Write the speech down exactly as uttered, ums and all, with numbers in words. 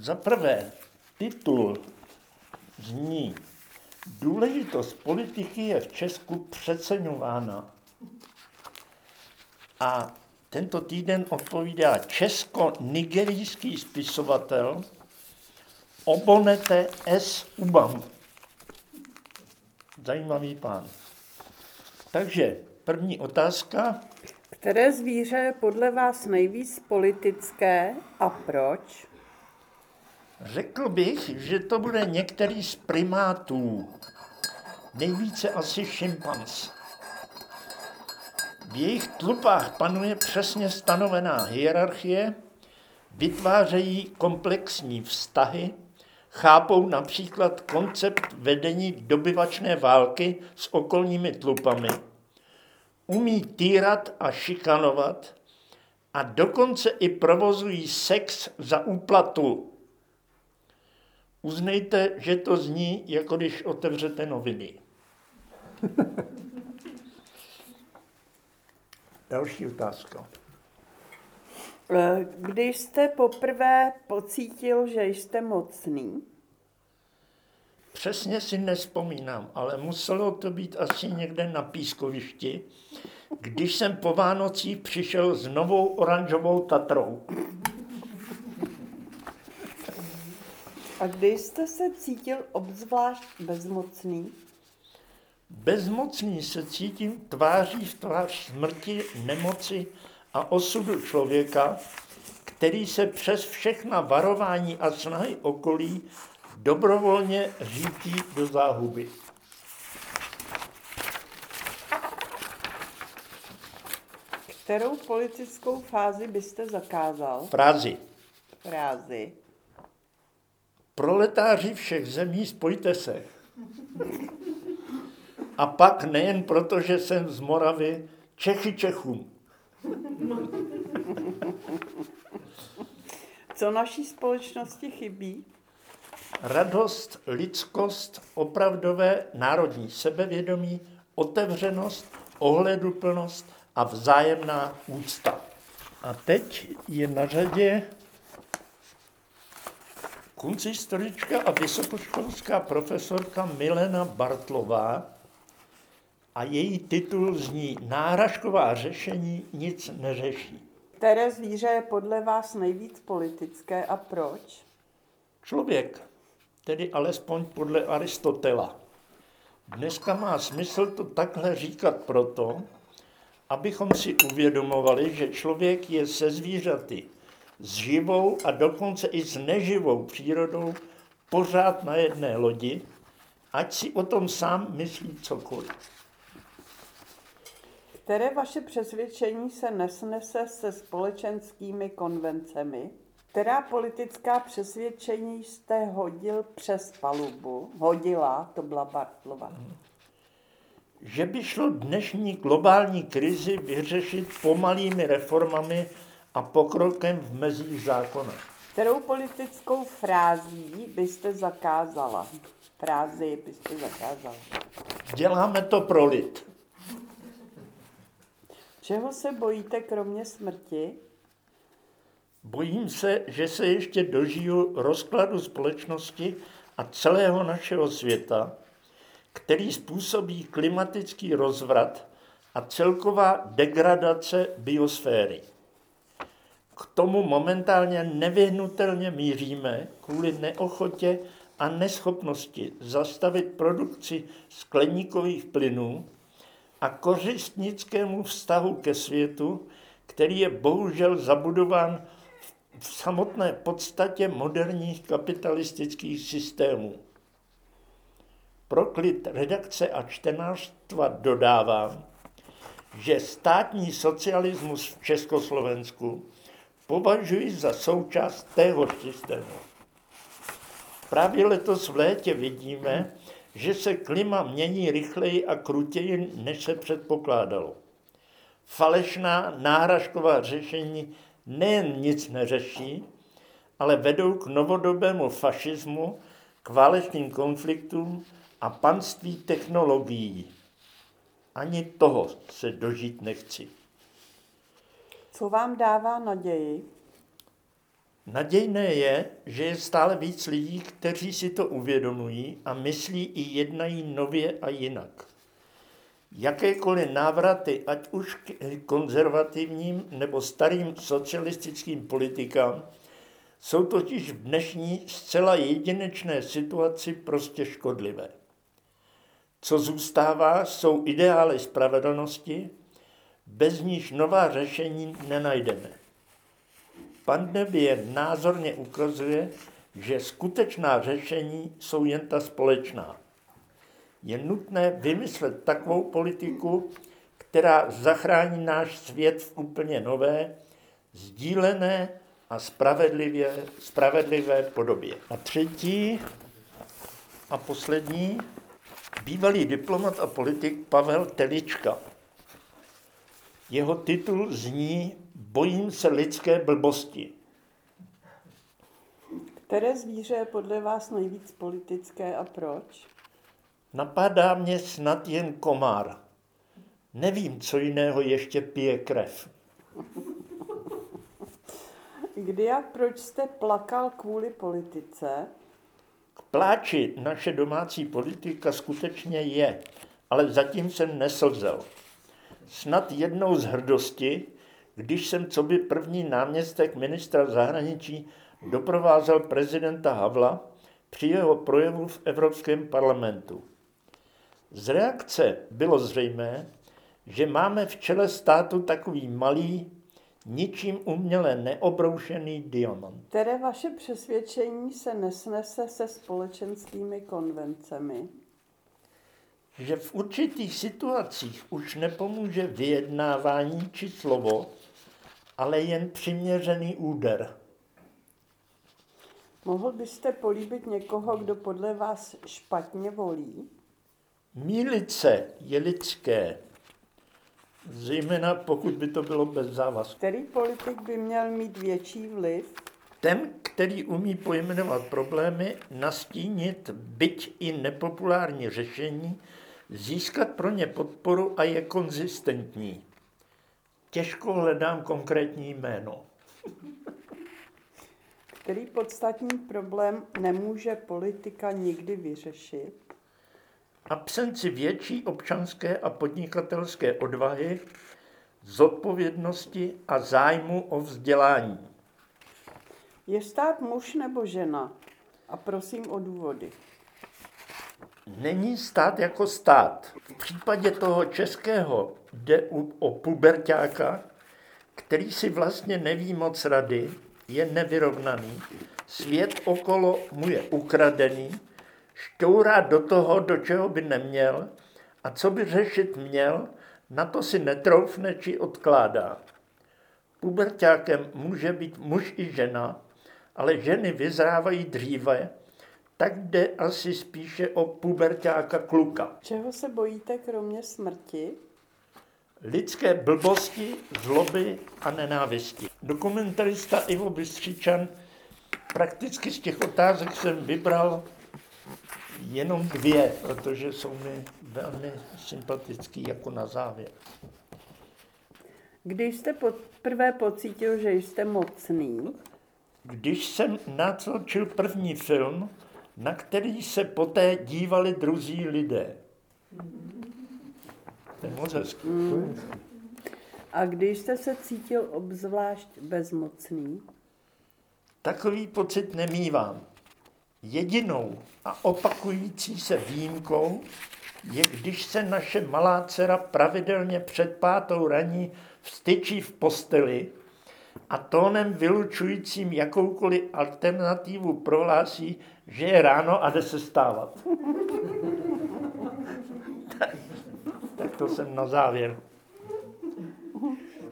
Za prvé, titul zní: Důležitost politiky je v Česku přeceňována. A tento týden odpovídá česko-nigerijský spisovatel Obonete S. Ubang. Zajímavý pán. Takže první otázka. Které zvíře je podle vás nejvíc politické a proč? Řekl bych, že to bude některý z primátů. Nejvíce asi šimpanz. V jejich tlupách panuje přesně stanovená hierarchie, vytvářejí komplexní vztahy, chápou například koncept vedení dobyvačné války s okolními tlupami, umí týrat a šikanovat a dokonce i provozují sex za úplatu. Uznejte, že to zní, jako když otevřete noviny. Další otázka. Když jste poprvé pocítil, že jste mocný? Přesně si nevzpomínám, ale muselo to být asi někde na pískovišti, když jsem po Vánocích přišel s novou oranžovou Tatrou. A kdy jste se cítil obzvlášť bezmocný? Bezmocný se cítím tváří v tvář smrti, nemoci a osudu člověka, který se přes všechna varování a snahy okolí dobrovolně řítí do záhuby. Kterou politickou fázi byste zakázal? Frázi. Frázi. Proletáři všech zemí, spojte se. A pak nejen proto, že jsem z Moravy, Čechy Čechům. Co naší společnosti chybí? Radost, lidskost, opravdové národní sebevědomí, otevřenost, ohleduplnost a vzájemná úcta. A teď je na řadě kunsthistorička a vysokoškolská profesorka Milena Bartlová a její titul zní Náhražková řešení nic neřeší. Které zvíře je podle vás nejvíc politické a proč? Člověk, tedy alespoň podle Aristotela. Dneska má smysl to takhle říkat proto, abychom si uvědomovali, že člověk je se zvířaty, s živou a dokonce i s neživou přírodou pořád na jedné lodi, ať si o tom sám myslí cokoliv. Které vaše přesvědčení se nesnese se společenskými konvencemi? Která politická přesvědčení jste hodil přes palubu? Hodila, to byla Bartlova. Že by šlo dnešní globální krizi vyřešit pomalými reformami a pokrokem v mezích zákona. Kterou politickou frází byste zakázala? Frázi byste zakázala. Děláme to pro lid. Čeho se bojíte kromě smrti? Bojím se, že se ještě dožiju rozkladu společnosti a celého našeho světa, který způsobí klimatický rozvrat a celková degradace biosféry. K tomu momentálně nevyhnutelně míříme kvůli neochotě a neschopnosti zastavit produkci skleníkových plynů a kořistnickému vztahu ke světu, který je bohužel zabudován v samotné podstatě moderních kapitalistických systémů. Pro klid redakce a čtenářstva dodávám, že státní socialismus v Československu považuji za součást téhož systému. Právě letos v létě vidíme, že se klima mění rychleji a krutěji, než se předpokládalo. Falešná náhražková řešení nejen nic neřeší, ale vedou k novodobému fašismu, k válečným konfliktům a panství technologií. Ani toho se dožít nechci. Co vám dává naději? Nadějné je, že je stále víc lidí, kteří si to uvědomují a myslí i jednají nově a jinak. Jakékoliv návraty, ať už k konzervativním nebo starým socialistickým politikám, jsou totiž v dnešní zcela jedinečné situaci prostě škodlivé. Co zůstává, jsou ideály spravedlnosti, bez níž nová řešení nenajdeme. Pandemie názorně ukazuje, že skutečná řešení jsou jen ta společná. Je nutné vymyslet takovou politiku, která zachrání náš svět v úplně nové, sdílené a spravedlivé, spravedlivé podobě. A třetí a poslední, bývalý diplomat a politik Pavel Telička. Jeho titul zní Bojím se lidské blbosti. Které zvíře je podle vás nejvíc politické a proč? Napadá mě snad jen komár. Nevím, co jiného ještě pije krev. Kdy a proč jste plakal kvůli politice? K pláči naše domácí politika skutečně je, ale zatím jsem neslzel. Snad jednou z hrdosti, když jsem coby první náměstek ministra zahraničí doprovázel prezidenta Havla při jeho projevu v Evropském parlamentu. Z reakce bylo zřejmé, že máme v čele státu takový malý, ničím uměle neobroušený diamant. Které vaše přesvědčení se nesnese se společenskými konvencemi? Že v určitých situacích už nepomůže vyjednávání či slovo, ale jen přiměřený úder. Mohl byste políbit někoho, kdo podle vás špatně volí? Mýlit se je lidské, zejména pokud by to bylo bez závazku. Který politik by měl mít větší vliv? Ten, který umí pojmenovat problémy, nastínit byť i nepopulární řešení, získat pro ně podporu a je konzistentní. Těžko hledám konkrétní jméno. Který podstatný problém nemůže politika nikdy vyřešit? Absenci větší občanské a podnikatelské odvahy, zodpovědnosti a zájmu o vzdělání. Je stát muž nebo žena? A prosím o důvody. Není stát jako stát. V případě toho českého jde o puberťáka, který si vlastně neví moc rady, je nevyrovnaný, svět okolo mu je ukradený, šťourá do toho, do čeho by neměl a co by řešit měl, na to si netroufne či odkládá. Puberťákem může být muž i žena, ale ženy vyzrávají dříve, tak jde asi spíše o puberťáka kluka. Čeho se bojíte kromě smrti? Lidské blbosti, zloby a nenávisti. Dokumentarista Ivo Bystřičan, prakticky z těch otázek jsem vybral jenom dvě, protože jsou mi velmi sympatický jako na závěr. Když jste poprvé pocítil, že jste mocný? Když jsem natočil první film, na který se poté dívali druzí lidé. To je moc hezký. Mm. A když jste se cítil obzvlášť bezmocný? Takový pocit nemívám. Jedinou a opakující se výjimkou je, když se naše malá dcera pravidelně před pátou raní vstyčí v posteli a tónem vylučujícím jakoukoliv alternativu prohlásí, že je ráno a jde se stávat. tak, tak to jsem na závěr.